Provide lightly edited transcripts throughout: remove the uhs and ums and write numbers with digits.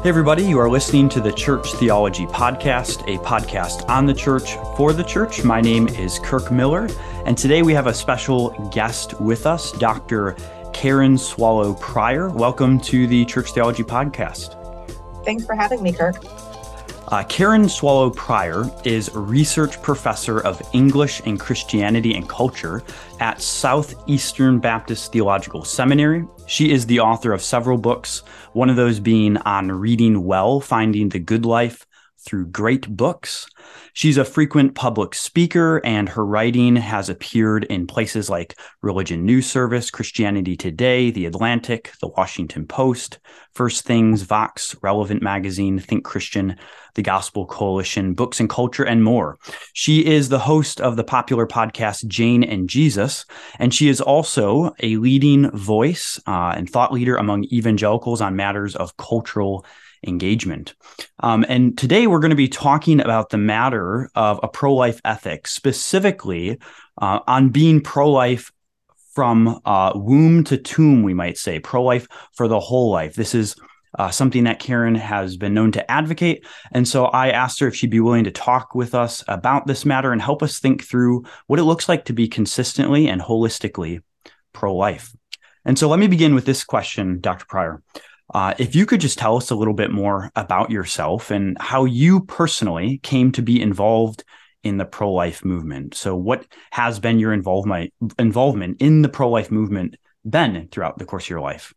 Hey, everybody, you are listening to the Church Theology Podcast, a podcast on the church for the church. My name is Kirk Miller, and today we have a special guest with us, Dr. Karen Swallow Prior. Welcome to the Church Theology Podcast. Thanks for having me, Kirk. Karen Swallow Prior is research professor of English and Christianity and Culture at Southeastern Baptist Theological Seminary. She is the author of several books, one of those being On Reading Well, Finding the Good Life Through Great Books. She's a frequent public speaker, and her writing has appeared in places like Religion News Service, Christianity Today, The Atlantic, The Washington Post, First Things, Vox, Relevant Magazine, Think Christian, The Gospel Coalition, Books and Culture, and more. She is the host of the popular podcast Jane and Jesus, and she is also a leading voice and thought leader among evangelicals on matters of cultural engagement. And today we're going to be talking about the matter of a pro-life ethic, specifically on being pro-life from womb to tomb, we might say, pro-life for the whole life. This is something that Karen has been known to advocate. And so I asked her if she'd be willing to talk with us about this matter and help us think through what it looks like to be consistently and holistically pro-life. And so let me begin with this question, Dr. Prior. If you could just tell us a little bit more about yourself and how you personally came to be involved in the pro-life movement. So what has been your involvement in the pro-life movement been throughout the course of your life?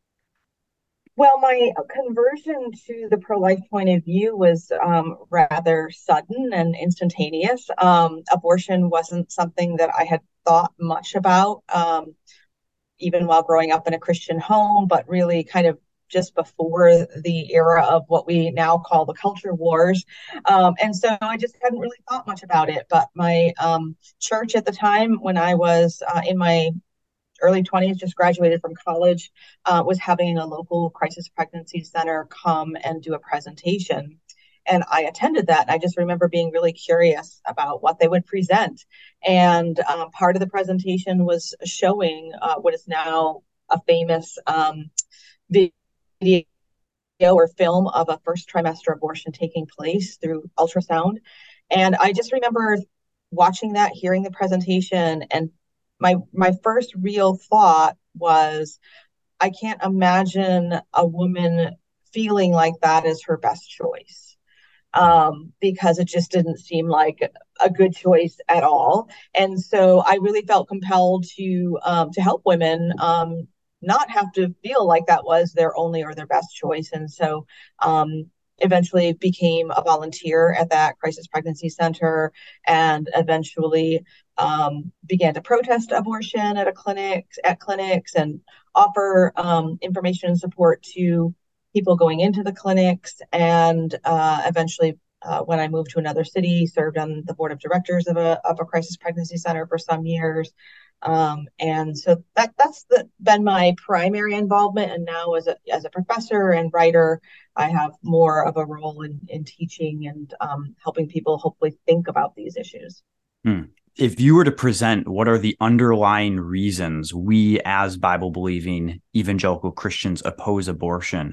Well, my conversion to the pro-life point of view was rather sudden and instantaneous. Abortion wasn't something that I had thought much about, even while growing up in a Christian home, but really kind of just before the era of what we now call the culture wars. And so I just hadn't really thought much about it. But my church at the time, when I was in my early 20s, just graduated from college, was having a local crisis pregnancy center come and do a presentation. And I attended that. And I just remember being really curious about what they would present. And part of the presentation was showing what is now a famous video or film of a first trimester abortion taking place through ultrasound. And I just remember watching that, hearing the presentation, and my first real thought was, I can't imagine a woman feeling like that is her best choice, because it just didn't seem like a good choice at all. And so I really felt compelled to help women not have to feel like that was their only or their best choice. And so eventually became a volunteer at that crisis pregnancy center, and eventually began to protest abortion at clinics and offer information and support to people going into the clinics. And eventually, when I moved to another city, served on the board of directors of a crisis pregnancy center for some years. And so that's been my primary involvement. And now as a professor and writer, I have more of a role in teaching and helping people hopefully think about these issues. If you were to present what are the underlying reasons we as Bible-believing evangelical Christians oppose abortion,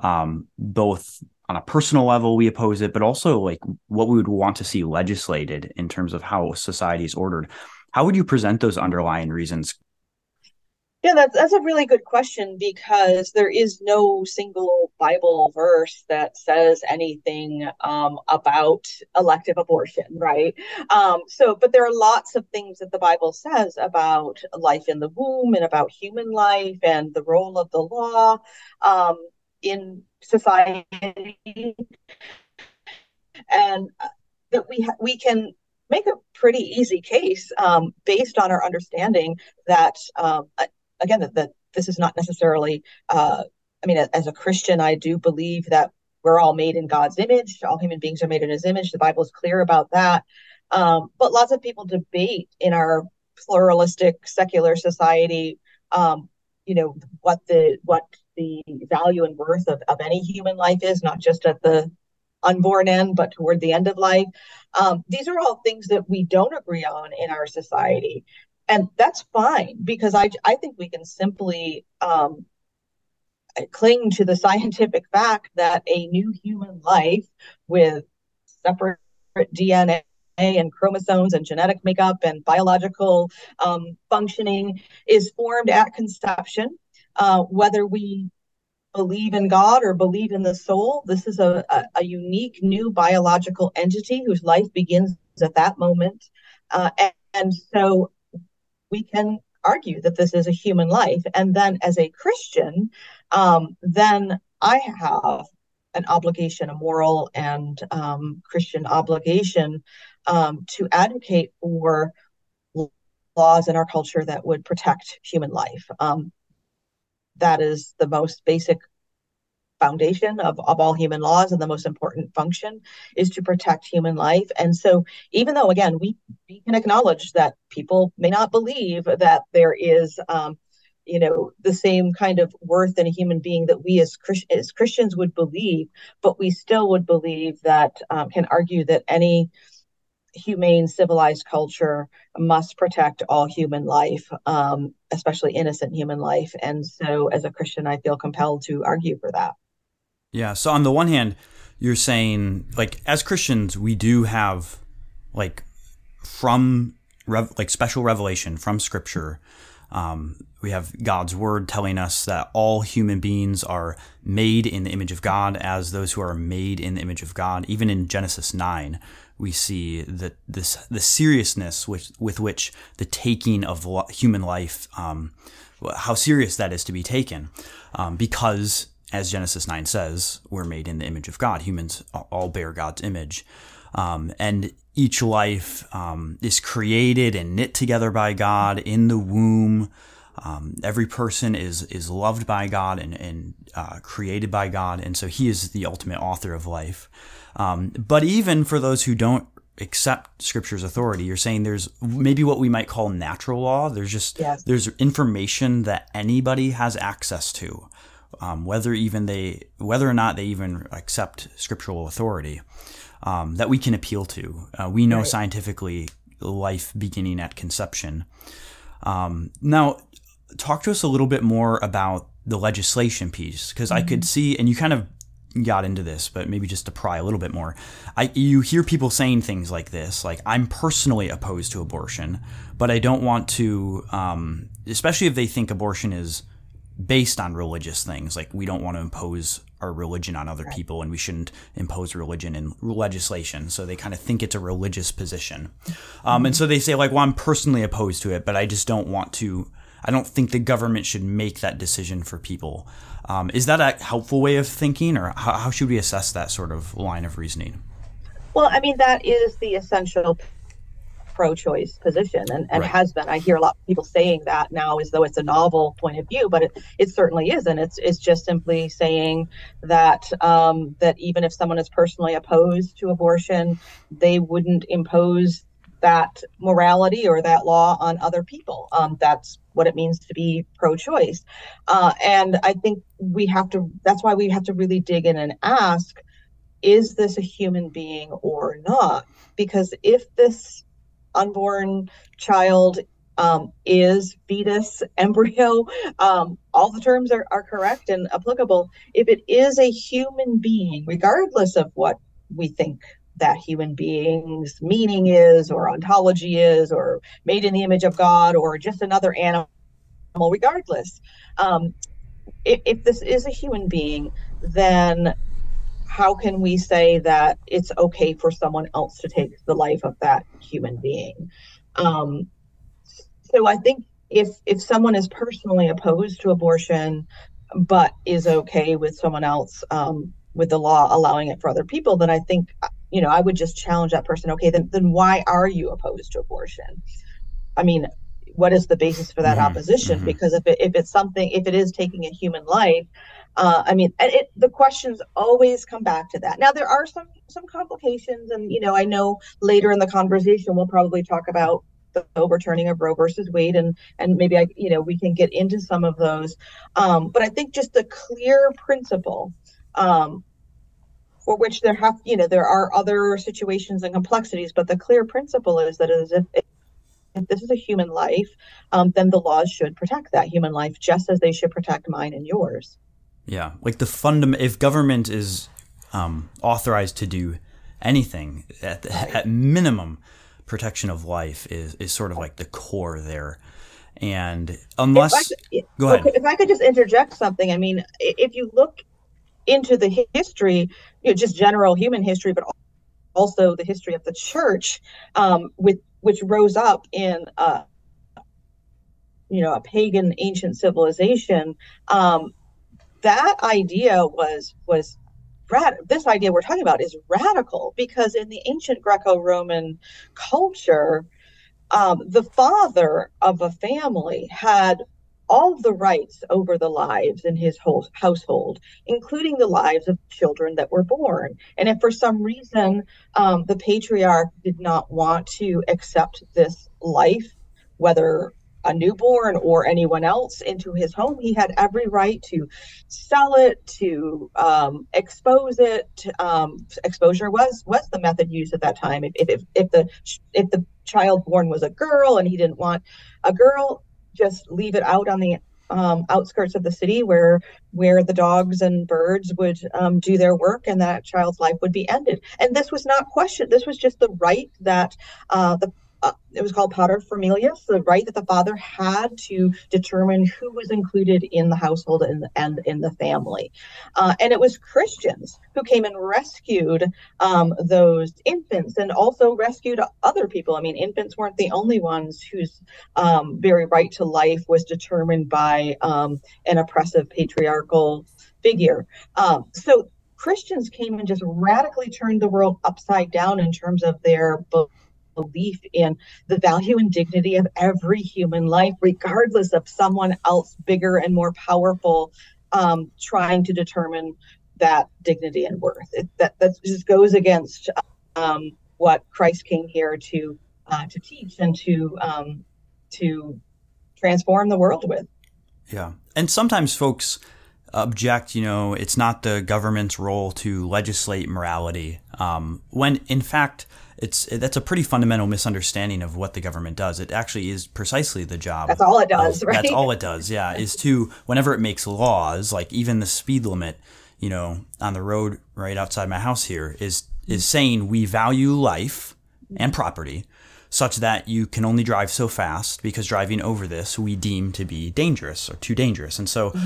both on a personal level we oppose it, but also like what we would want to see legislated in terms of how society is ordered, how would you present those underlying reasons? Yeah, that's a really good question, because there is no single Bible verse that says anything about elective abortion, right? But there are lots of things that the Bible says about life in the womb and about human life and the role of the law in society, and that we can make a pretty easy case based on our understanding that again, that this is not necessarily, as a Christian, I do believe that we're all made in God's image. All human beings are made in his image. The Bible is clear about that. But lots of people debate in our pluralistic, secular society, what the value and worth of any human life is, not just at the unborn end, but toward the end of life. These are all things that we don't agree on in our society. And that's fine, because I think we can simply cling to the scientific fact that a new human life with separate DNA and chromosomes and genetic makeup and biological functioning is formed at conception. Whether we believe in God or believe in the soul, this is a unique new biological entity whose life begins at that moment. And so we can argue that this is a human life. And then as a Christian, then I have an obligation, a moral and Christian obligation to advocate for laws in our culture that would protect human life. That is the most basic foundation of all human laws, and the most important function is to protect human life. And so even though, again, we can acknowledge that people may not believe that there is the same kind of worth in a human being that we as Christians would believe, but we still would believe that can argue that any humane, civilized culture must protect all human life, especially innocent human life. And so as a Christian, I feel compelled to argue for that. Yeah. So on the one hand, you're saying, like, as Christians, we do have, like, special revelation from Scripture. We have God's word telling us that all human beings are made in the image of God, as those who are made in the image of God. Even in Genesis 9, we see that the seriousness with which the taking of human life, how serious that is to be taken, because, as Genesis 9 says, we're made in the image of God. Humans all bear God's image. And each life is created and knit together by God in the womb. Every person is loved by God and created by God. And so he is the ultimate author of life. But even for those who don't accept Scripture's authority, you're saying there's maybe what we might call natural law. There's just, yes, there's information that anybody has access to. Whether or not they even accept scriptural authority, that we can appeal to. We know, right, scientifically life beginning at conception. Now, talk to us a little bit more about the legislation piece, because I could see, and you kind of got into this, but maybe just to pry a little bit more. You hear people saying things like this, like, I'm personally opposed to abortion, but I don't want to, especially if they think abortion is based on religious things, like, we don't want to impose our religion on other people, and we shouldn't impose religion in legislation. So they kind of think it's a religious position. And so they say, like, well, I'm personally opposed to it, but I just don't want to, I don't think the government should make that decision for people. Is that a helpful way of thinking, or how should we assess that sort of line of reasoning? Well, I mean, that is the essential pro-choice position, and right, has been. I hear a lot of people saying that now as though it's a novel point of view, but it certainly isn't. It's just simply saying that that even if someone is personally opposed to abortion, they wouldn't impose that morality or that law on other people. That's what it means to be pro-choice. And I think that's why we have to really dig in and ask, is this a human being or not? Because if this unborn child is fetus, embryo, all the terms are correct and applicable. If it is a human being, regardless of what we think that human being's meaning is, or ontology is, or made in the image of God, or just another animal, regardless, if this is a human being, then how can we say that it's okay for someone else to take the life of that human being? So I think if someone is personally opposed to abortion, but is okay with someone else, with the law allowing it for other people, then I think, I would just challenge that person. Okay, then why are you opposed to abortion? I mean, what is the basis for that opposition? Because if it is taking a human life, the questions always come back to that. Now, there are some complications, and I know later in the conversation we'll probably talk about the overturning of Roe versus Wade, and maybe we can get into some of those. But I think just the clear principle, for which there are other situations and complexities, but the clear principle is that if this is a human life, then the laws should protect that human life, just as they should protect mine and yours. Yeah, like the if government is authorized to do anything, at minimum, protection of life is sort of like the core there. And If I unless, could, go ahead. okay, if I could just interject something, I mean, if you look into the history, just general human history, but also the history of the church, with which rose up in a pagan ancient civilization. Um, that idea was this idea we're talking about is radical because in the ancient Greco-Roman culture, the father of a family had all of the rights over the lives in his whole household, including the lives of children that were born. And if for some reason the patriarch did not want to accept this life, whether a newborn or anyone else into his home, he had every right to sell it, to expose it. Exposure was the method used at that time. If the child born was a girl and he didn't want a girl, just leave it out on the outskirts of the city where the dogs and birds would do their work, and that child's life would be ended. And this was not questioned. This was just the right that the it was called paterfamilias, the right that the father had to determine who was included in the household and in the family. And it was Christians who came and rescued those infants and also rescued other people. I mean, infants weren't the only ones whose very right to life was determined by an oppressive patriarchal figure. So Christians came and just radically turned the world upside down in terms of their belief in the value and dignity of every human life, regardless of someone else bigger and more powerful trying to determine that dignity and worth. That just goes against what Christ came here to teach and to transform the world with. Yeah. And sometimes folks object, it's not the government's role to legislate morality, when in fact that's a pretty fundamental misunderstanding of what the government does. It actually is precisely the job. That's all it does, right? That's all it does, yeah, is to, whenever it makes laws, like even the speed limit, on the road right outside my house here is saying we value life and property such that you can only drive so fast because driving over this we deem to be dangerous or too dangerous. And so,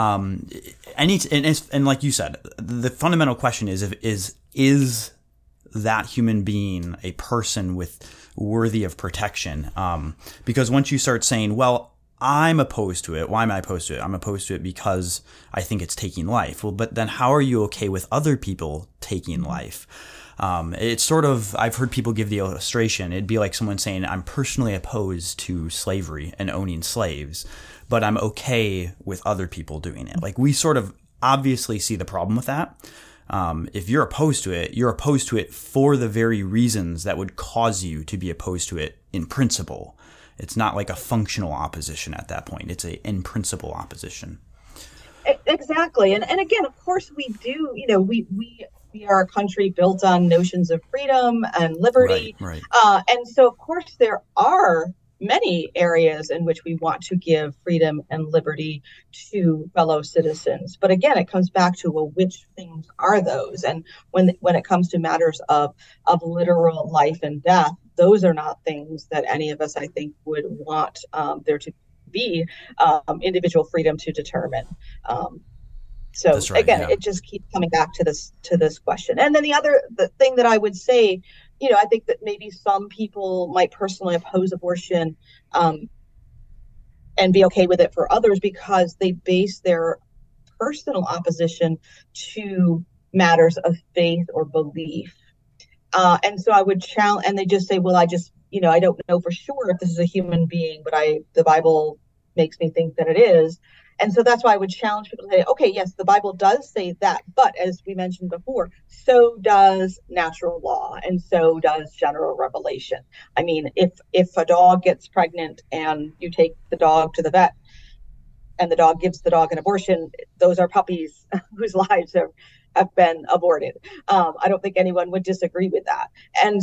and like you said, the fundamental question is that human being a person worthy of protection? Because once you start saying, well, I'm opposed to it. Why am I opposed to it? I'm opposed to it because I think it's taking life. Well, but then how are you okay with other people taking life? It's sort of, I've heard people give the illustration. It'd be like someone saying, I'm personally opposed to slavery and owning slaves, but I'm okay with other people doing it. Like, we sort of obviously see the problem with that. If you're opposed to it, you're opposed to it for the very reasons that would cause you to be opposed to it in principle. It's not like a functional opposition at that point. It's a in principle opposition. Exactly. And again, of course we do, we are a country built on notions of freedom and liberty. Right. And so of course there are many areas in which we want to give freedom and liberty to fellow citizens. But again, it comes back to, well, which things are those? And when it comes to matters of literal life and death, those are not things that any of us, I think, would want there to be individual freedom to determine. So right, again, It just keeps coming back to this question. And then the thing that I would say, I think that maybe some people might personally oppose abortion and be okay with it for others because they base their personal opposition to matters of faith or belief. And so I would challenge, and they just say, well, I don't know for sure if this is a human being, but the Bible makes me think that it is. And so that's why I would challenge people to say, okay, yes, the Bible does say that, but as we mentioned before, so does natural law, and so does general revelation. I mean, if a dog gets pregnant and you take the dog to the vet and the dog gives the dog an abortion, those are puppies whose lives have been aborted. I don't think anyone would disagree with that. And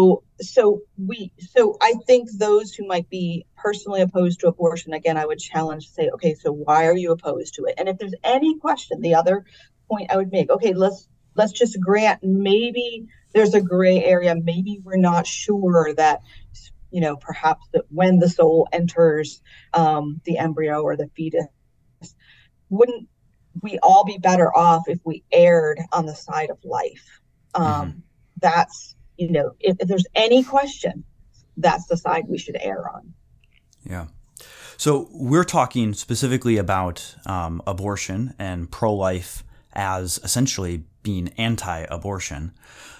so I think those who might be personally opposed to abortion, again, I would challenge to say, okay, so why are you opposed to it? And if there's any question, the other point I would make, okay, let's just grant maybe there's a gray area. Maybe we're not sure that, perhaps that when the soul enters the embryo or the fetus, wouldn't we all be better off if we erred on the side of life? That's, if there's any question, that's the side we should err on. Yeah. So we're talking specifically about abortion and pro-life as essentially being anti-abortion.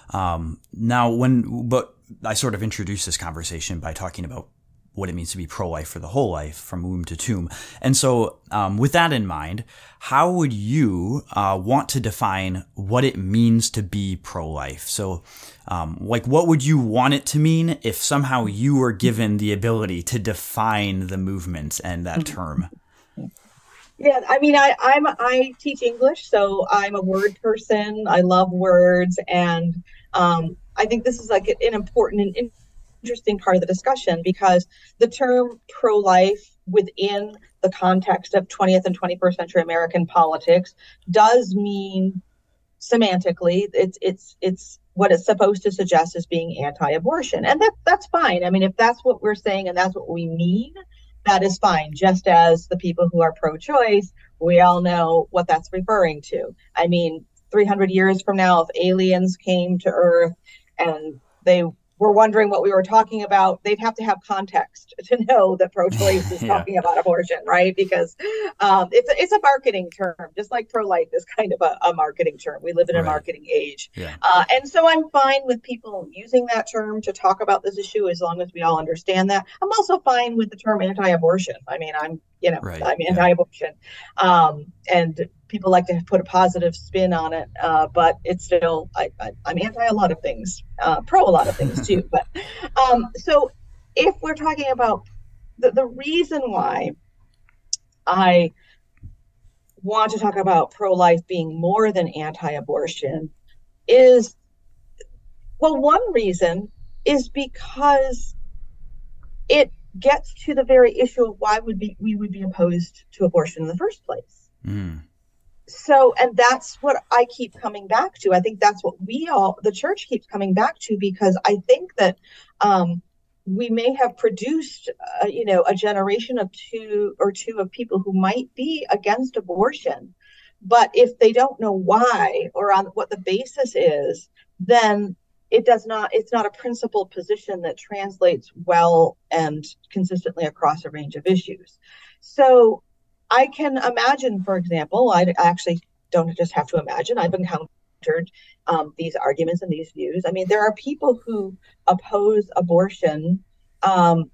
But I sort of introduced this conversation by talking about what it means to be pro-life for the whole life from womb to tomb. And so with that in mind, how would you want to define what it means to be pro-life? So what would you want it to mean if somehow you were given the ability to define the movement and that term? Yeah, I mean, I teach English, so I'm a word person. I love words, and I think this is like an important and interesting part of the discussion, because the term pro-life within the context of 20th and 21st century American politics does mean semantically it's what it's supposed to suggest as being anti-abortion, and that's fine. I mean, if that's what we're saying and that's what we mean, that is fine. Just as the people who are pro-choice, we all know what that's referring to. I mean, 300 years from now, if aliens came to Earth and they were wondering what we were talking about, they'd have to have context to know that pro-choice is talking about abortion, right? Because it's a marketing term, just like pro-life is kind of a marketing term. We live in a marketing age. Yeah. And so I'm fine with people using that term to talk about this issue as long as we all understand that. I'm also fine with the term anti-abortion. I mean, I'm anti-abortion. And people like to put a positive spin on it, but it's still, I'm anti a lot of things, pro a lot of things too. But so if we're talking about the reason why I want to talk about pro-life being more than anti-abortion is, well, one reason is because it gets to the very issue of why we would be opposed to abortion in the first place. So, and that's what I keep coming back to. I think that's what the church keeps coming back to, because I think that we may have produced, a generation of two of people who might be against abortion, but if they don't know why or on what the basis is, then it's not a principled position that translates well and consistently across a range of issues. So I can imagine, for example, I actually don't just have to imagine, I've encountered these arguments and these views. I mean, there are people who oppose abortion, and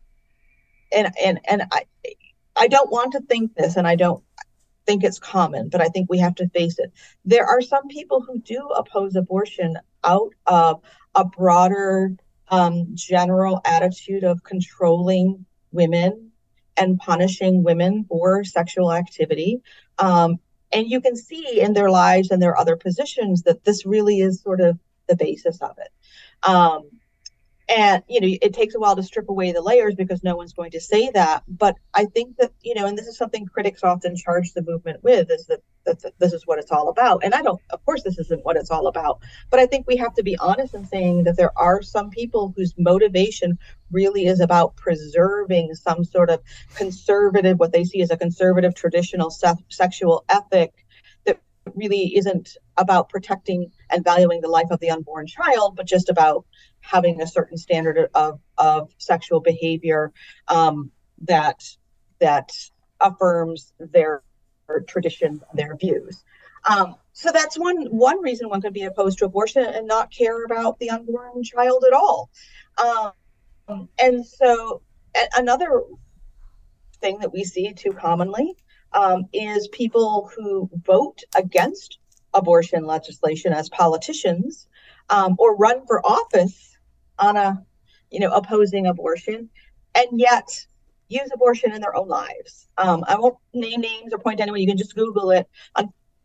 I don't want to think this, and I don't think it's common, but I think we have to face it. There are some people who do oppose abortion out of a broader general attitude of controlling women and punishing women for sexual activity. And you can see in their lives and their other positions that this really is sort of the basis of it. And, it takes a while to strip away the layers because no one's going to say that. But I think that, and this is something critics often charge the movement with, is that this is what it's all about. And of course, this isn't what it's all about. But I think we have to be honest in saying that there are some people whose motivation really is about preserving some sort of conservative, what they see as a conservative traditional sexual ethic that really isn't about protecting and valuing the life of the unborn child, but just about having a certain standard of sexual behavior that affirms their tradition, their views. So that's one reason one could be opposed to abortion and not care about the unborn child at all. And so another thing that we see too commonly is people who vote against abortion legislation as politicians, or run for office on opposing abortion, and yet use abortion in their own lives. I won't name names or point to anyone. You can just Google it.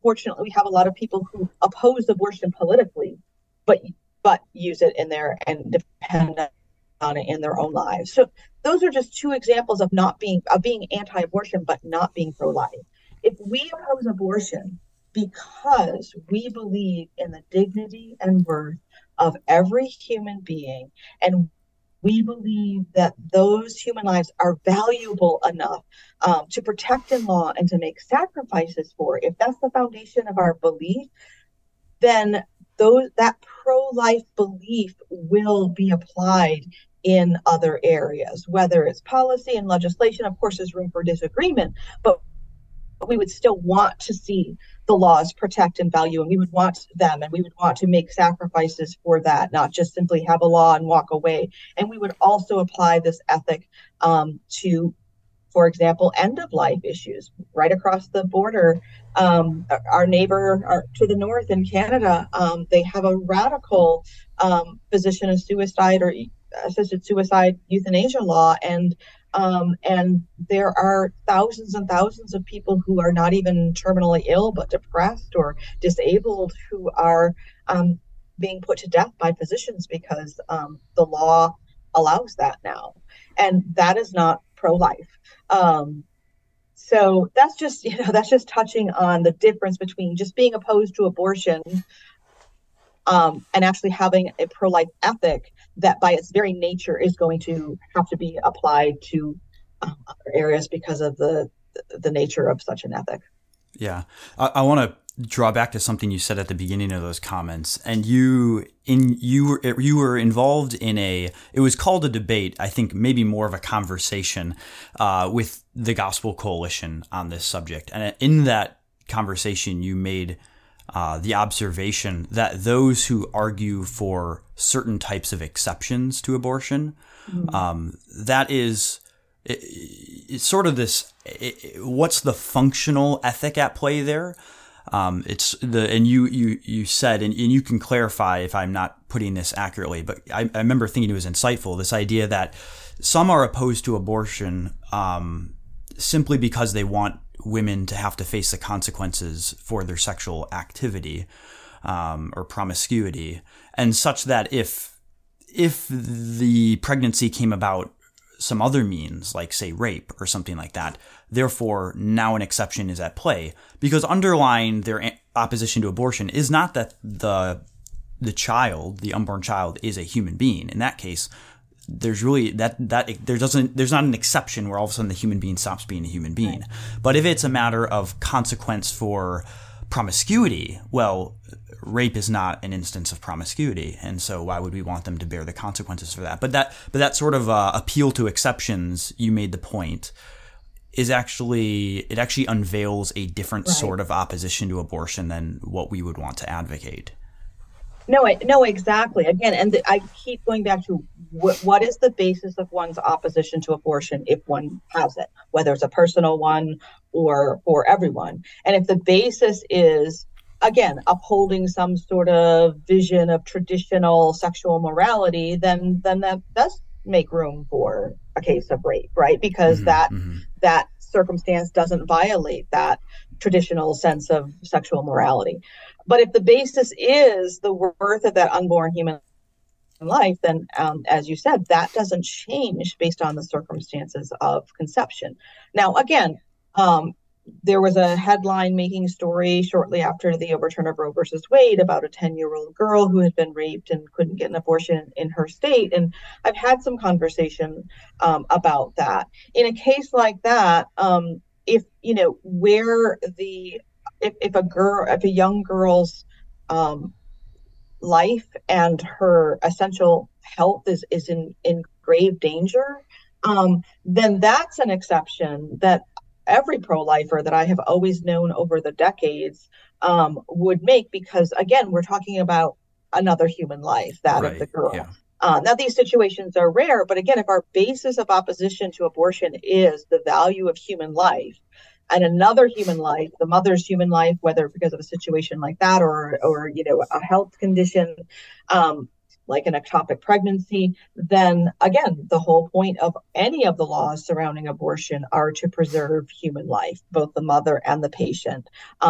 unfortunately, we have a lot of people who oppose abortion politically, but use it in their and depend on it in their own lives. So those are just two examples of not being anti-abortion, but not being pro-life. If we oppose abortion because we believe in the dignity and worth of every human being, and we believe that those human lives are valuable enough to protect in law and to make sacrifices for, if that's the foundation of our belief, then that pro-life belief will be applied in other areas, whether it's policy and legislation. Of course, there's room for disagreement, but we would still want to see the laws protect and value, and we would want them, and we would want to make sacrifices for that, not just simply have a law and walk away. And we would also apply this ethic to, for example, end of life issues right across the border. Our neighbor to the north in Canada, they have a radical position of suicide or assisted suicide euthanasia law, and there are thousands and thousands of people who are not even terminally ill but depressed or disabled who are being put to death by physicians because the law allows that now, and that is not pro-life. So that's just touching on the difference between just being opposed to abortion and actually having a pro-life ethic that by its very nature is going to have to be applied to other areas because of the nature of such an ethic. Yeah. I want to draw back to something you said at the beginning of those comments. And you were involved in it was called a debate, I think maybe more of a conversation with the Gospel Coalition on this subject. And in that conversation, you made the observation that those who argue for certain types of exceptions to abortion, that is it's sort of this, what's the functional ethic at play there? And you said, and you can clarify if I'm not putting this accurately, but I remember thinking it was insightful, this idea that some are opposed to abortion simply because they want women to have to face the consequences for their sexual activity or promiscuity, and such that if the pregnancy came about some other means, like say rape or something like that, therefore now an exception is at play, because underlying their opposition to abortion is not that the unborn child is a human being. In that case, there's really there's not an exception where all of a sudden the human being stops being a human being. Right. But if it's a matter of consequence for promiscuity, well, rape is not an instance of promiscuity, and so why would we want them to bear the consequences for that? But that sort of appeal to exceptions, you made the point, it actually unveils a different sort of opposition to abortion than what we would want to advocate. No, exactly. Again, and I keep going back to what is the basis of one's opposition to abortion if one has it, whether it's a personal one or for everyone. And if the basis is, again, upholding some sort of vision of traditional sexual morality, then that does make room for a case of rape, right? Because that circumstance doesn't violate that traditional sense of sexual morality. But if the basis is the worth of that unborn human life, then, as you said, that doesn't change based on the circumstances of conception. Now, again, there was a headline-making story shortly after the overturn of Roe versus Wade about a 10-year-old girl who had been raped and couldn't get an abortion in her state. And I've had some conversation about that. In a case like that, if a young girl's life and her essential health is in grave danger, then that's an exception that every pro-lifer that I have always known over the decades would make, because, again, we're talking about another human life, that of the girl. Yeah. Now, these situations are rare, but again, if our basis of opposition to abortion is the value of human life, and another human life, the mother's human life, whether because of a situation like that or a health condition, like an ectopic pregnancy, then again, the whole point of any of the laws surrounding abortion are to preserve human life, both the mother and the patient,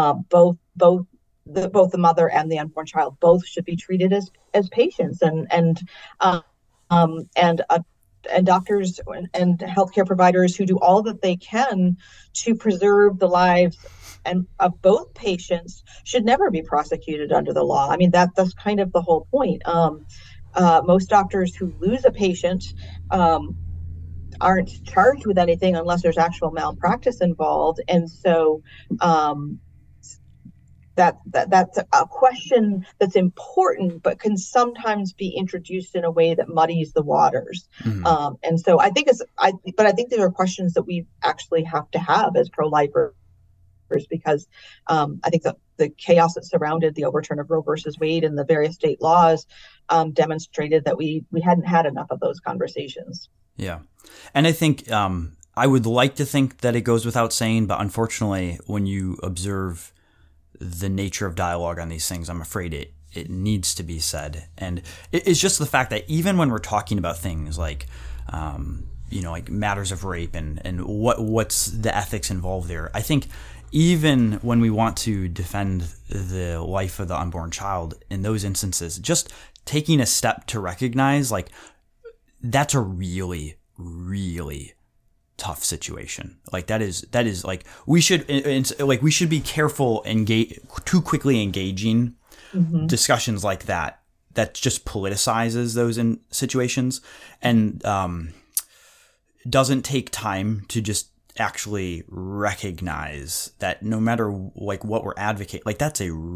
both the mother and the unborn child both should be treated as patients, um, and and doctors and healthcare providers who do all that they can to preserve the lives and of both patients should never be prosecuted under the law. I mean, that's kind of the whole point. Most doctors who lose a patient aren't charged with anything unless there's actual malpractice involved, and so that's a question that's important, but can sometimes be introduced in a way that muddies the waters. Mm-hmm. And so I think but I think there are questions that we actually have to have as pro-lifers, because I think the chaos that surrounded the overturn of Roe versus Wade and the various state laws demonstrated that we hadn't had enough of those conversations. Yeah. And I think I would like to think that it goes without saying, but unfortunately, when you observe the nature of dialogue on these things, I'm afraid it needs to be said. And it's just the fact that even when we're talking about things like, like matters of rape and what's the ethics involved there, I think even when we want to defend the life of the unborn child in those instances, just taking a step to recognize like that's a really, really tough situation. Like that is like we should be careful too quickly engaging mm-hmm. discussions like that just politicizes those in situations and doesn't take time to just actually recognize that no matter like what we're advocating, like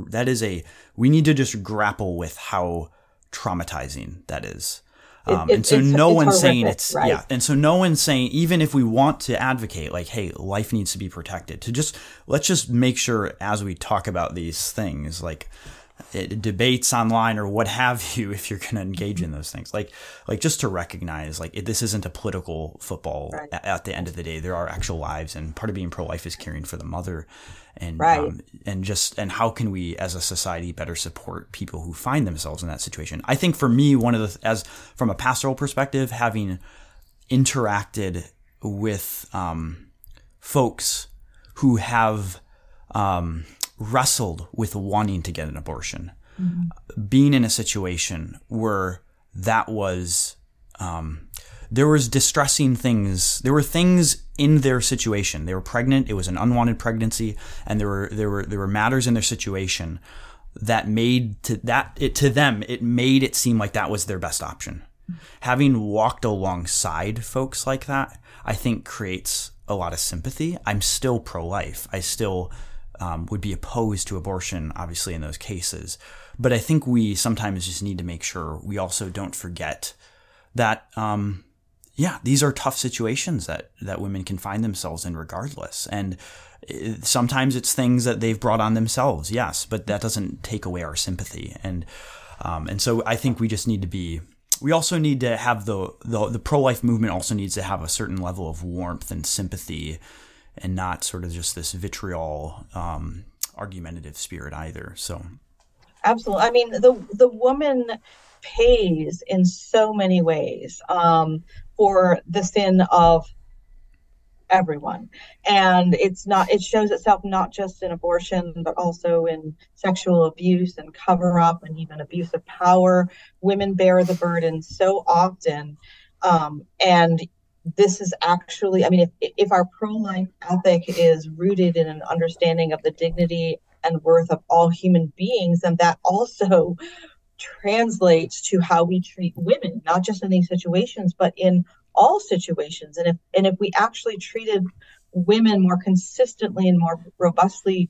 we need to just grapple with how traumatizing that is. And so no one's saying it's, right? Yeah. And so no one's saying, even if we want to advocate, like, hey, life needs to be protected, let's just make sure as we talk about these things, like debates online or what have you, if you're going to engage in those things, like just to recognize, like, this isn't a political football. Right. At the end of the day, there are actual lives, and part of being pro-life is caring for the mother. And, right. And how can we as a society better support people who find themselves in that situation? I think for me, from a pastoral perspective, having interacted with, folks who have, wrestled with wanting to get an abortion, mm-hmm. being in a situation where that was, there was distressing things. There were things in their situation. They were pregnant. It was an unwanted pregnancy, and there were matters in their situation that made it made it seem like that was their best option. Having walked alongside folks like that, I think creates a lot of sympathy. I'm still pro-life. I still would be opposed to abortion, obviously, in those cases. But I think we sometimes just need to make sure we also don't forget that, these are tough situations that women can find themselves in regardless. And sometimes it's things that they've brought on themselves, yes, but that doesn't take away our sympathy. And so I think we just need to be, we also need to have the pro-life movement also needs to have a certain level of warmth and sympathy, and not sort of just this vitriol, argumentative spirit either. So, absolutely. I mean, the woman pays in so many ways for the sin of everyone, and it shows itself not just in abortion, but also in sexual abuse and cover up and even abuse of power. Women bear the burden so often, and this is actually, I mean, if our pro-life ethic is rooted in an understanding of the dignity and worth of all human beings, then that also translates to how we treat women, not just in these situations, but in all situations. And if we actually treated women more consistently and more robustly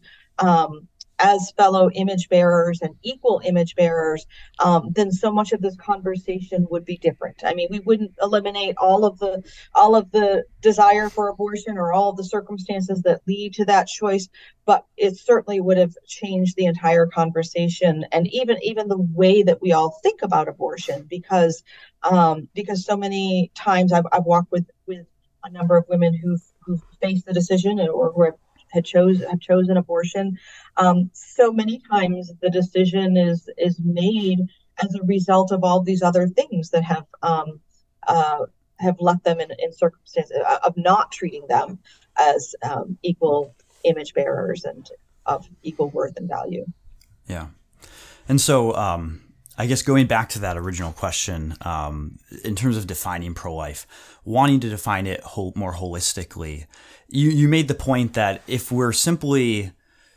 as fellow image bearers and equal image bearers, then so much of this conversation would be different. I mean, we wouldn't eliminate all of the desire for abortion or all of the circumstances that lead to that choice, but it certainly would have changed the entire conversation and even the way that we all think about abortion, because so many times I've walked with a number of women who've faced the decision or who have chosen abortion. So many times the decision is made as a result of all these other things that have left them in circumstances of not treating them as equal image bearers and of equal worth and value. Yeah. And so, I guess going back to that original question, in terms of defining pro-life, wanting to define it more holistically, you made the point that if we're simply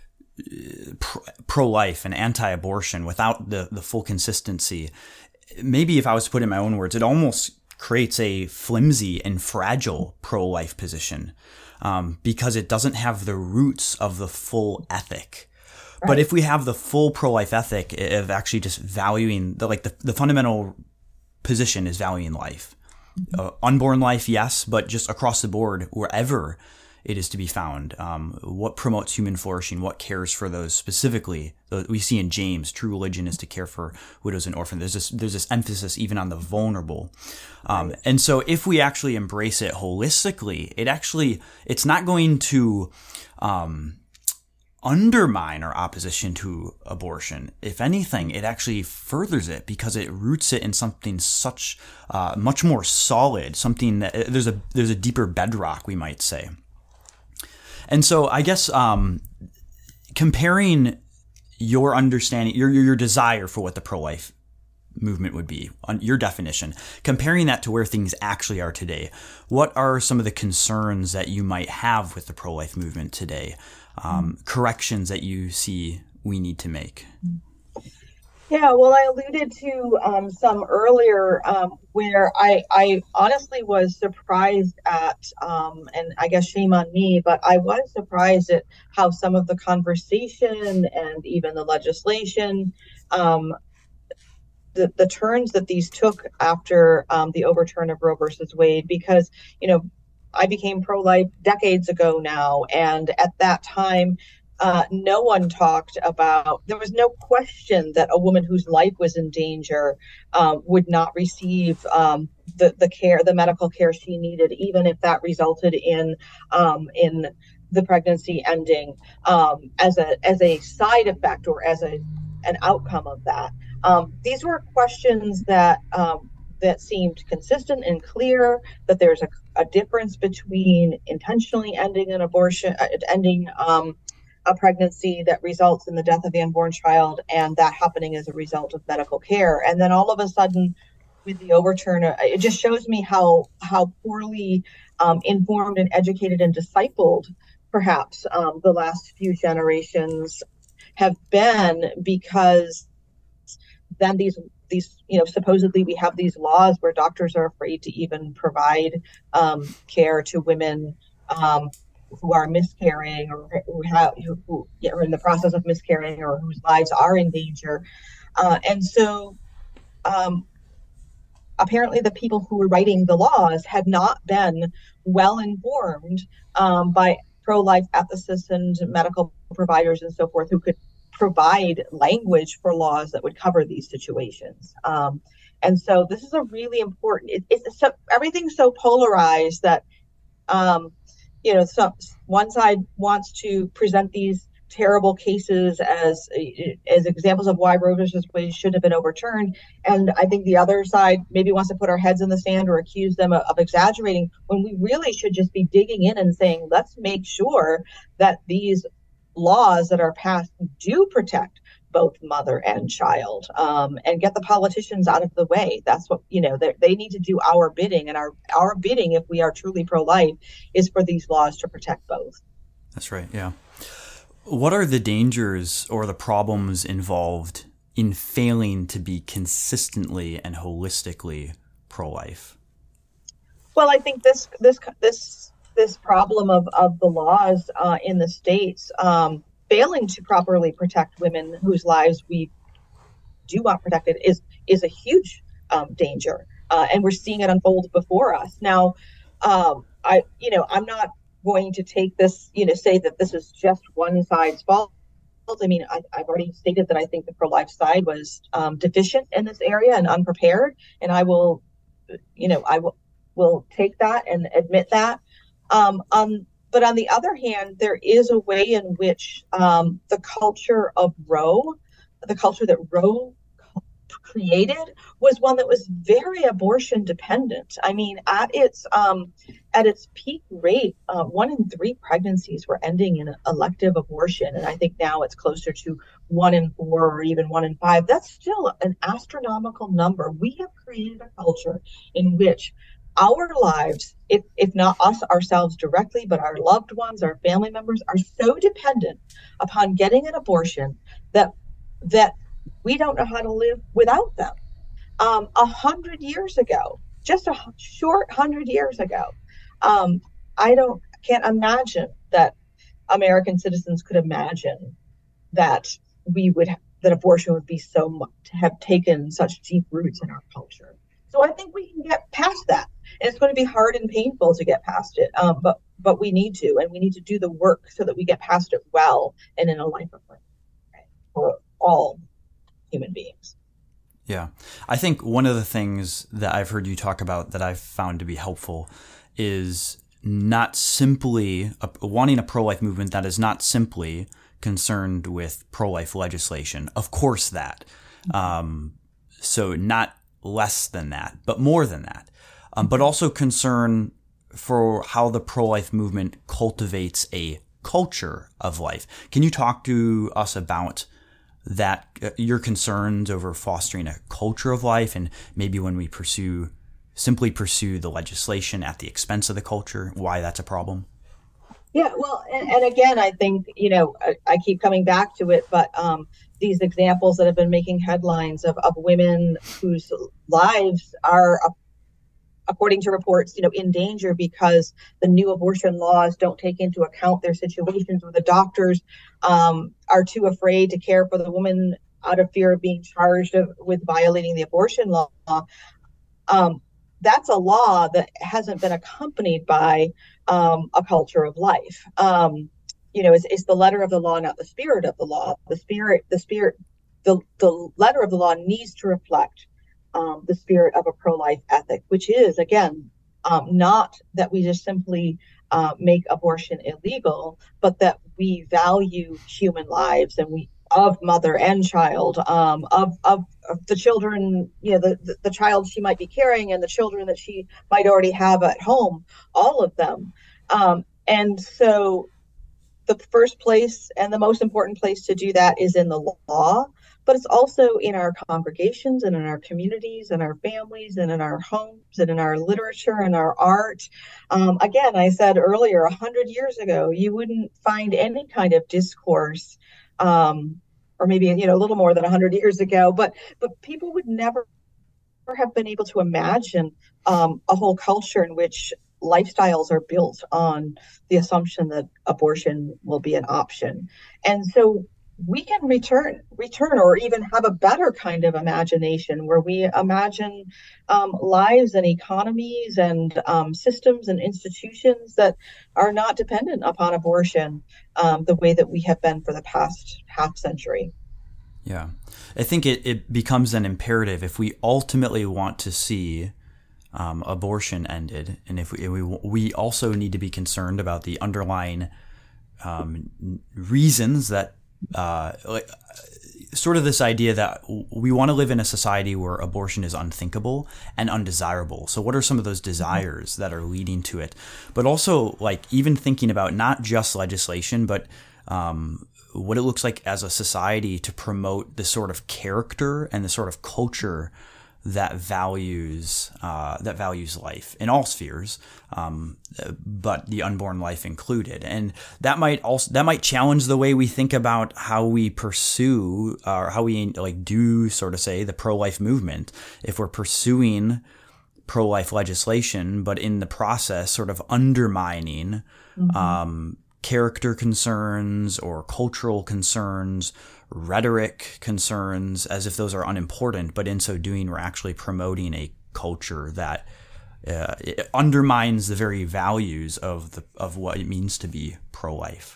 pro-life and anti-abortion without the full consistency, maybe if I was to put it in my own words, it almost creates a flimsy and fragile pro-life position, because it doesn't have the roots of the full ethic. Right. But if we have the full pro-life ethic of actually just valuing the fundamental position is valuing life, unborn life, yes, but just across the board, wherever it is to be found, what promotes human flourishing, what cares for those specifically. We see in James, true religion is to care for widows and orphans. There's this emphasis even on the vulnerable. Right. And so if we actually embrace it holistically, it's not going to undermine our opposition to abortion. If anything, it actually furthers it because it roots it in something such much more solid, something that there's a deeper bedrock, we might say. And so I guess comparing your understanding, your desire for what the pro-life movement would be, on your definition, comparing that to where things actually are today, what are some of the concerns that you might have with the pro-life movement today? Corrections that you see we need to make? Yeah, well, I alluded to some earlier where I honestly was surprised at, and I guess shame on me, but I was surprised at how some of the conversation and even the legislation, the turns that these took after the overturn of Roe versus Wade, because, I became pro-life decades ago now, and at that time, no one talked about, there was no question that a woman whose life was in danger would not receive the medical care she needed, even if that resulted in the pregnancy ending as a side effect or as an outcome of that. These were questions that seemed consistent and clear, that there's a difference between intentionally ending an abortion, ending a pregnancy that results in the death of the unborn child, and that happening as a result of medical care. And then all of a sudden, with the overturn, it just shows me how poorly informed and educated and discipled perhaps the last few generations have been, because then these supposedly we have these laws where doctors are afraid to even provide care to women who are miscarrying or who are in the process of miscarrying or whose lives are in danger. And so apparently the people who were writing the laws had not been well informed by pro-life ethicists and medical providers and so forth who could provide language for laws that would cover these situations. And so this is a really important, everything's so polarized that, so one side wants to present these terrible cases as examples of why Roe versus Wade should have been overturned. And I think the other side maybe wants to put our heads in the sand or accuse them of exaggerating, when we really should just be digging in and saying, let's make sure that these laws that are passed do protect both mother and child, and get the politicians out of the way. That's what, they need to do our bidding, and our bidding, if we are truly pro-life, is for these laws to protect both. That's right. Yeah. What are the dangers or the problems involved in failing to be consistently and holistically pro-life? Well, I think this problem of the laws in the states failing to properly protect women whose lives we do want protected is a huge danger, and we're seeing it unfold before us now. I'm not going to take this, say that this is just one side's fault. I mean, I've already stated that I think the pro-life side was deficient in this area and unprepared, and I will take that and admit that. But on the other hand, there is a way in which the culture that Roe created was one that was very abortion dependent. I mean, at its peak rate, 1 in 3 pregnancies were ending in elective abortion, and I think now it's closer to 1 in 4 or even 1 in 5. That's still an astronomical number. We have created a culture in which our lives, if not us ourselves directly, but our loved ones, our family members, are so dependent upon getting an abortion that we don't know how to live without them. 100 years ago, just a short 100 years ago, I don't can't imagine that American citizens could imagine that that abortion would be so much, have taken such deep roots in our culture. So I think we can get past that. And it's going to be hard and painful to get past it, but we need to, and we need to do the work so that we get past it well and in a life of life for all human beings. Yeah. I think one of the things that I've heard you talk about that I've found to be helpful is not simply wanting a pro-life movement that is not simply concerned with pro-life legislation. Of course that. So not less than that, but more than that. But also concern for how the pro-life movement cultivates a culture of life. Can you talk to us about that, your concerns over fostering a culture of life, and maybe when we simply pursue the legislation at the expense of the culture, why that's a problem? Yeah, well, and again, I think, I keep coming back to it, but these examples that have been making headlines of women whose lives are, according to reports, in danger because the new abortion laws don't take into account their situations, where the doctors are too afraid to care for the woman out of fear of being charged with violating the abortion law. That's a law that hasn't been accompanied by a culture of life. It's the letter of the law, not the spirit of the law. The letter of the law needs to reflect the spirit of a pro-life ethic, which is, again, not that we just simply make abortion illegal, but that we value human lives, and of mother and child, of the children, the child she might be carrying and the children that she might already have at home, all of them. And so the first place and the most important place to do that is in the law, but it's also in our congregations and in our communities and our families and in our homes and in our literature and our art. Again, I said earlier, 100 years ago, you wouldn't find any kind of discourse, or maybe, a little more than 100 years ago, but people would never have been able to imagine a whole culture in which lifestyles are built on the assumption that abortion will be an option. And so we can return or even have a better kind of imagination, where we imagine lives and economies and systems and institutions that are not dependent upon abortion the way that we have been for the past half century. Yeah. I think it becomes an imperative if we ultimately want to see abortion ended, and if we also need to be concerned about the underlying reasons that sort of this idea that we want to live in a society where abortion is unthinkable and undesirable. So what are some of those desires that are leading to it? But also, even thinking about not just legislation, but what it looks like as a society to promote the sort of character and the sort of culture that values life in all spheres, but the unborn life included. And that might challenge the way we think about how we pursue, or how we do, sort of say, the pro-life movement. If we're pursuing pro-life legislation, but in the process sort of undermining character concerns or cultural concerns, rhetoric concerns, as if those are unimportant, but in so doing, we're actually promoting a culture that it undermines the very values of what it means to be pro-life.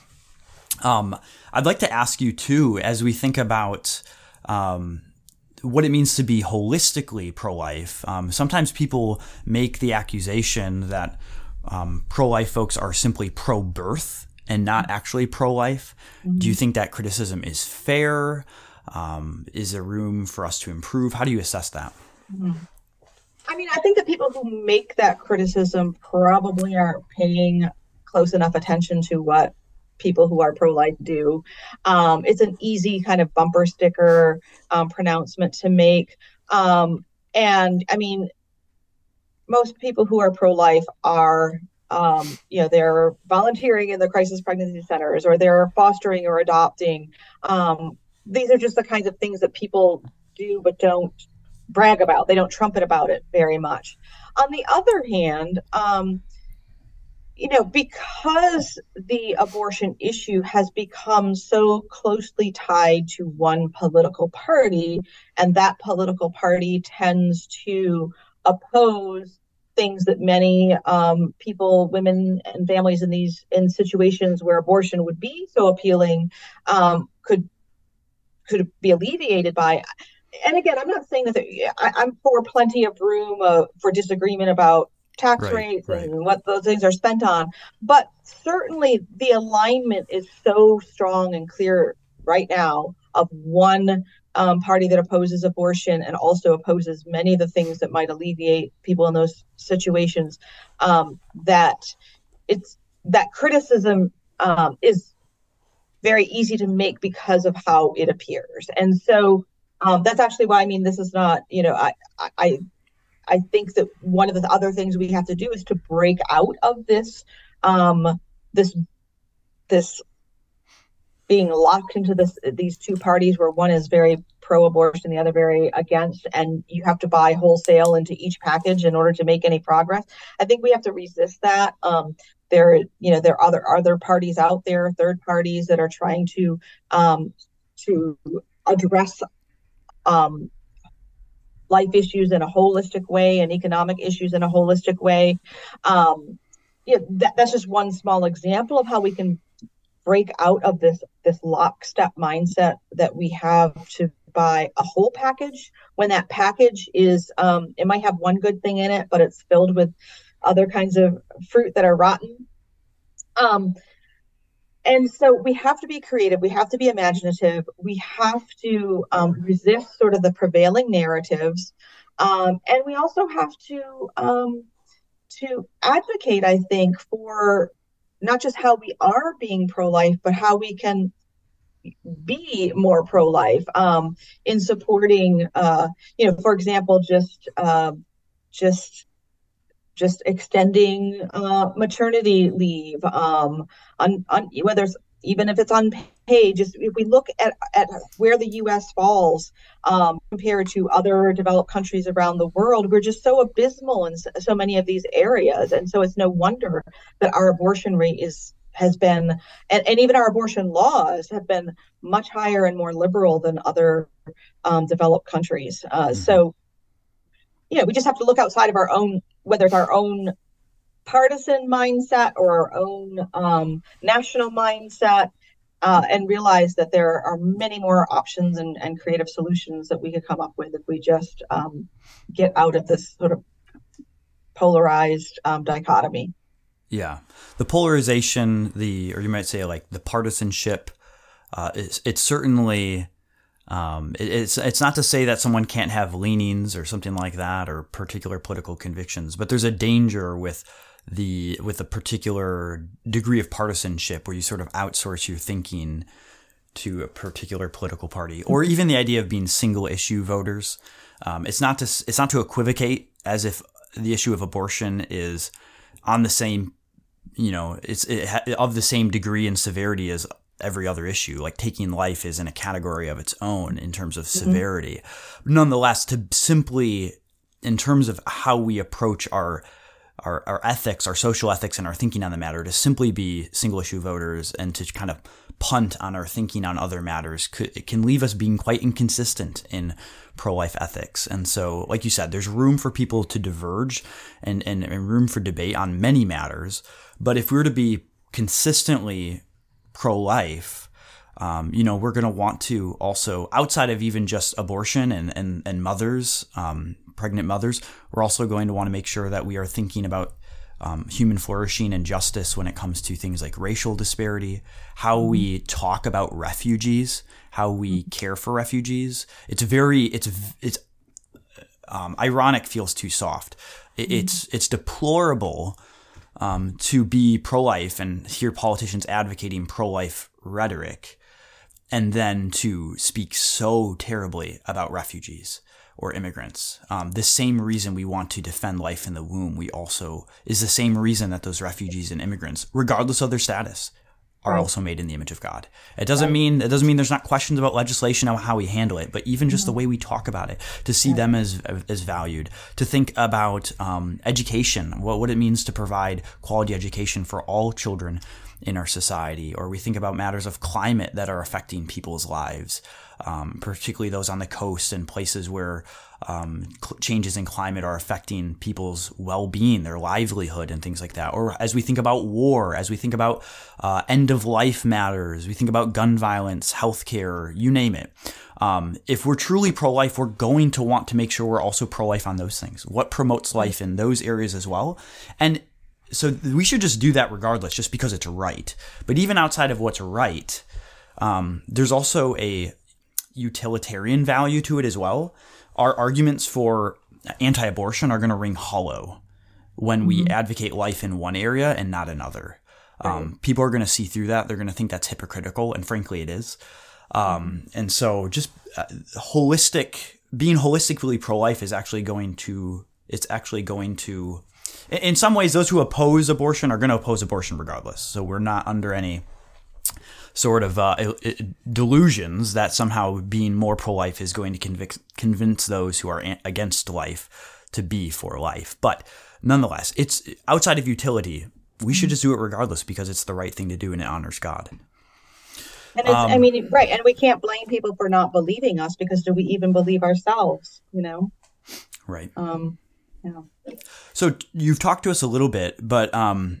I'd like to ask you too, as we think about what it means to be holistically pro-life. Sometimes people make the accusation that pro-life folks are simply pro-birth and not actually pro-life. Mm-hmm. Do you think that criticism is fair? Is there room for us to improve? How do you assess that? Mhm. I mean, I think the people who make that criticism probably aren't paying close enough attention to what people who are pro-life do. It's an easy kind of bumper sticker pronouncement to make. And I mean, most people who are pro-life are, they're volunteering in the crisis pregnancy centers, or they're fostering or adopting. These are just the kinds of things that people do but don't brag about. They don't trumpet about it very much. On the other hand, because the abortion issue has become so closely tied to one political party, and that political party tends to oppose things that many people, women, and families in situations where abortion would be so appealing could be alleviated by. And again, I'm not saying that I'm for plenty of room for disagreement about tax rates and what those things are spent on. But certainly the alignment is so strong and clear right now of one party that opposes abortion and also opposes many of the things that might alleviate people in those situations, that criticism is very easy to make because of how it appears. And so that's actually why, I mean, this is not, I think that one of the other things we have to do is to break out of this being locked into these two parties where one is very pro-abortion, the other very against, and you have to buy wholesale into each package in order to make any progress. I think we have to resist that. There are other parties out there, third parties that are trying to address life issues in a holistic way and economic issues in a holistic way. That's just one small example of how we can break out of this lockstep mindset that we have to buy a whole package when that package is it might have one good thing in it, but it's filled with other kinds of fruit that are rotten. And so we have to be creative. We have to be imaginative. We have to resist sort of the prevailing narratives. And we also have to advocate, I think, for not just how we are being pro-life, but how we can be more pro-life in supporting, for example, just extending maternity leave, whether it's, even if it's unpaid. Just if we look at where the U.S. falls compared to other developed countries around the world, we're just so abysmal in so many of these areas, and so it's no wonder that our abortion rate has been, and even our abortion laws have been much higher and more liberal than other developed countries. So we just have to look outside of our own, whether it's our own partisan mindset or our own national mindset, and realize that there are many more options and creative solutions that we could come up with if we just get out of this sort of polarized dichotomy. Yeah. The polarization, or you might say like the partisanship, it's certainly... It's not to say that someone can't have leanings or something like that, or particular political convictions, but there's a danger with a particular degree of partisanship where you sort of outsource your thinking to a particular political party, or even the idea of being single issue voters. It's not to equivocate as if the issue of abortion is on the same, of the same degree and severity as every other issue. Like taking life is in a category of its own in terms of severity. Nonetheless, to simply, in terms of how we approach our ethics, our social ethics, and our thinking on the matter, to simply be single issue voters and to kind of punt on our thinking on other matters, it can leave us being quite inconsistent in pro-life ethics. And so, like you said, there's room for people to diverge and room for debate on many matters. But if we were to be consistently pro-life, we're going to want to also, outside of even just abortion and mothers, pregnant mothers, we're also going to want to make sure that we are thinking about human flourishing and justice when it comes to things like racial disparity, how we talk about refugees, how we care for refugees. It's ironic feels too soft. It's deplorable to be pro-life and hear politicians advocating pro-life rhetoric, and then to speak so terribly about refugees or immigrants. The same reason we want to defend life in the womb, is the same reason that those refugees and immigrants, regardless of their status, are also made in the image of God. It doesn't mean there's not questions about legislation or how we handle it, but even just the way we talk about it, to see them as valued, to think about education, what it means to provide quality education for all children in our society, or we think about matters of climate that are affecting people's lives, particularly those on the coast and places where changes in climate are affecting people's well-being, their livelihood, and things like that. Or as we think about war, as we think about end-of-life matters, we think about gun violence, healthcare, you name it. If we're truly pro-life, we're going to want to make sure we're also pro-life on those things. What promotes life in those areas as well? And so we should just do that regardless, just because it's right. But even outside of what's right, there's also a utilitarian value to it as well. Our arguments for anti-abortion are going to ring hollow when we advocate life in one area and not another. People are going to see through that. They're going to think that's hypocritical, and frankly, it is. And so just being holistically pro-life is actually going to, in some ways, those who oppose abortion are going to oppose abortion regardless. So we're not under any sort of delusions that somehow being more pro-life is going to convince those who are against life to be for life. But nonetheless, it's outside of utility. We should just do it regardless because it's the right thing to do and it honors God. And it's, right. And we can't blame people for not believing us, because do we even believe ourselves, Right. Yeah. So you've talked to us a little bit, but on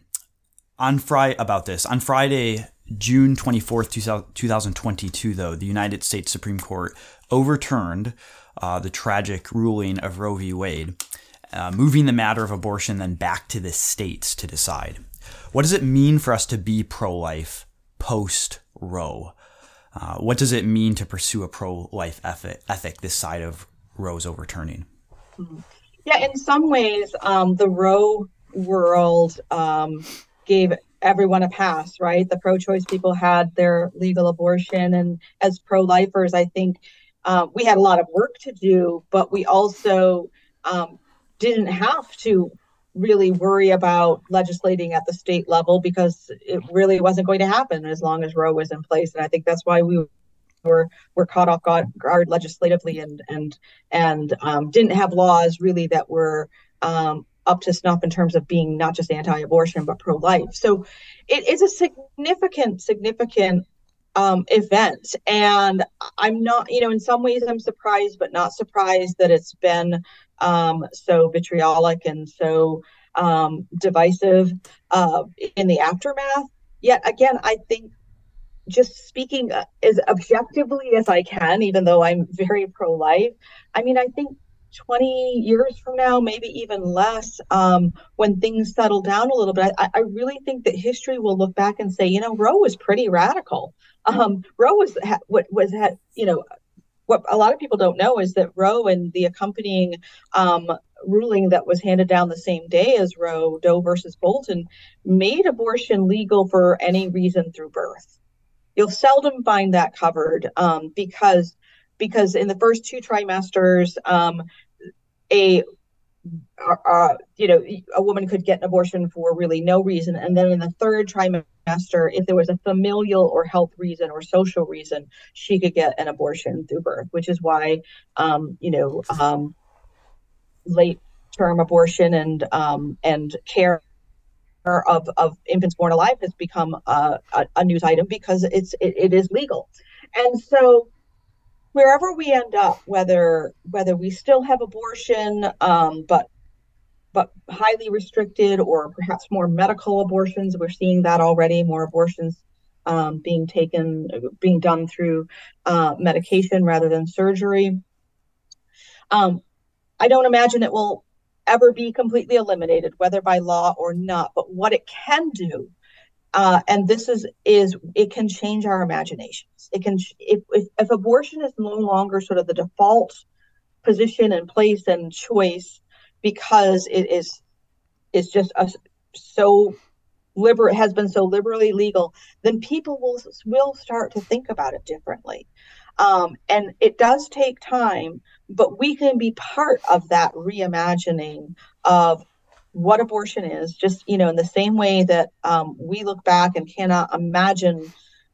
Friday, June 24th, 2022, though, the United States Supreme Court overturned the tragic ruling of Roe v. Wade, moving the matter of abortion then back to the states to decide. What does it mean for us to be pro-life post-Roe? What does it mean to pursue a pro-life ethic this side of Roe's overturning? Yeah, in some ways, the Roe world gave everyone a pass, right? The pro-choice people had their legal abortion. And as pro-lifers, I think we had a lot of work to do, but we also didn't have to really worry about legislating at the state level, because it really wasn't going to happen as long as Roe was in place. And I think that's why we were caught off guard legislatively and didn't have laws really that were up to snuff in terms of being not just anti-abortion but pro-life. So it is a significant event, and I'm not, in some ways I'm surprised but not surprised that it's been so vitriolic and so divisive in the aftermath. Yet again, I think, just speaking as objectively as I can, even though I'm very pro-life, I think 20 years from now, maybe even less, when things settle down a little bit, I really think that history will look back and say, Roe was pretty radical. Roe was what a lot of people don't know is that Roe and the accompanying ruling that was handed down the same day as Roe, Doe versus Bolton, made abortion legal for any reason through birth. You'll seldom find that covered because in the first 2 trimesters, a woman could get an abortion for really no reason, and then in the 3rd trimester, if there was a familial or health reason or social reason, she could get an abortion through birth, which is why late term abortion and care of infants born alive has become a news item, because it is legal. And so wherever we end up, whether we still have abortion, but highly restricted, or perhaps more medical abortions, we're seeing that already, more abortions being done through medication rather than surgery. I don't imagine it will ever be completely eliminated, whether by law or not. But what it can do, and this is it can change our imaginations. It can, if abortion is no longer sort of the default position and place and choice, because is just so liberal, has been so liberally legal, then people will start to think about it differently. And it does take time, but we can be part of that reimagining of what abortion is. Just, in the same way that we look back and cannot imagine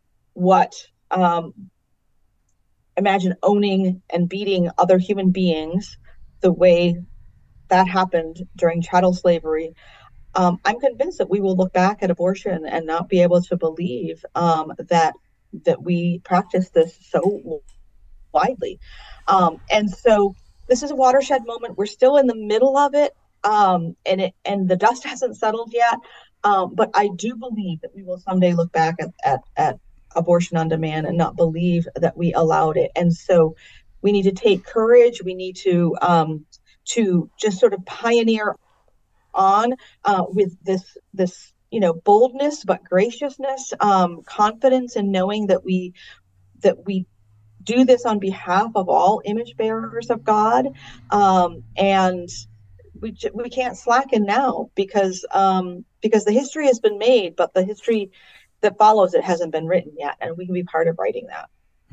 imagine owning and beating other human beings the way that happened during chattel slavery. I'm convinced that we will look back at abortion and not be able to believe that we practice this so widely. And so this is a watershed moment. We're still in the middle of it, and the dust hasn't settled yet. But I do believe that we will someday look back at abortion on demand and not believe that we allowed it. And so we need to take courage. We need to just sort of pioneer on with this boldness, but graciousness, confidence in knowing that we do this on behalf of all image bearers of God, and we can't slacken now because the history has been made, but the history that follows it hasn't been written yet, and we can be part of writing that.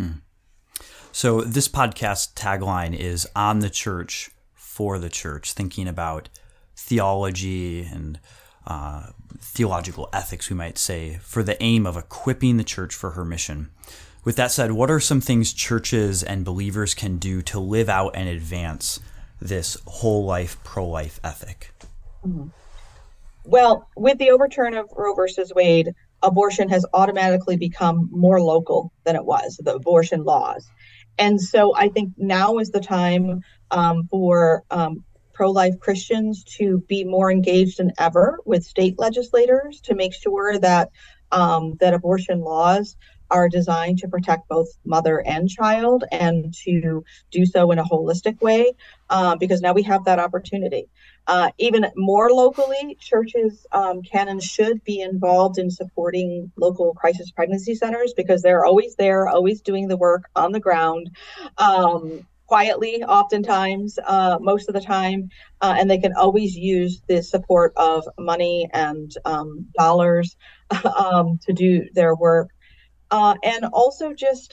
So this podcast tagline is "On the Church for the Church," thinking about theology and theological ethics, we might say, for the aim of equipping the church for her mission. With that said, what are some things churches and believers can do to live out and advance this whole life, pro-life ethic? Mm-hmm. Well, with the overturn of Roe versus Wade, abortion has automatically become more local than it was, the abortion laws. And so I think now is the time for pro-life Christians to be more engaged than ever with state legislators to make sure that that abortion laws are designed to protect both mother and child, and to do so in a holistic way, because now we have that opportunity. Even more locally, churches can and should be involved in supporting local crisis pregnancy centers, because they're always there, always doing the work on the ground, quietly, oftentimes, most of the time, and they can always use the support of money and dollars to do their work. And also just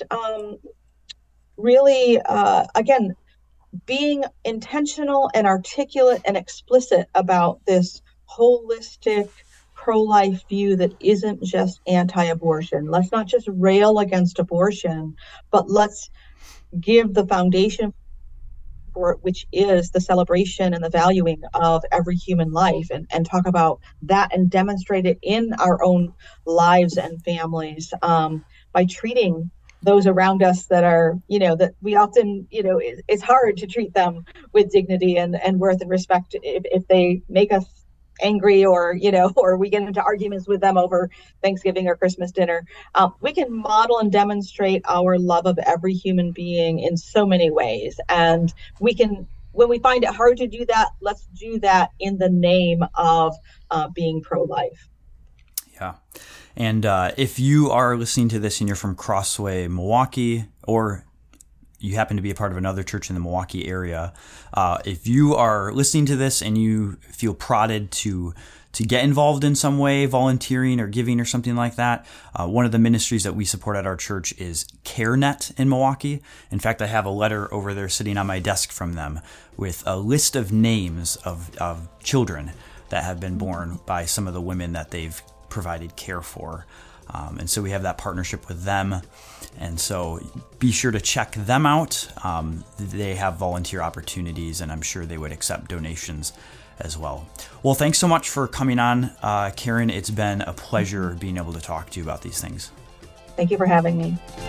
really, again, being intentional and articulate and explicit about this holistic pro-life view that isn't just anti-abortion. Let's not just rail against abortion, but let's give the foundation for it, which is the celebration and the valuing of every human life, and talk about that and demonstrate it in our own lives and families, by treating those around us that are, that we often, it's hard to treat them with dignity and worth and respect if they make us angry, or we get into arguments with them over Thanksgiving or Christmas dinner. We can model and demonstrate our love of every human being in so many ways. And we can, when we find it hard to do that, let's do that in the name of being pro-life. Yeah. And if you are listening to this and you're from Crossway, Milwaukee, or you happen to be a part of another church in the Milwaukee area, if you are listening to this and you feel prodded to get involved in some way, volunteering or giving or something like that, one of the ministries that we support at our church is CareNet in Milwaukee. In fact, I have a letter over there sitting on my desk from them with a list of names of children that have been born by some of the women that they've provided care for. And so we have that partnership with them. And so be sure to check them out. They have volunteer opportunities, and I'm sure they would accept donations as well. Well, thanks so much for coming on, Karen. It's been a pleasure being able to talk to you about these things. Thank you for having me.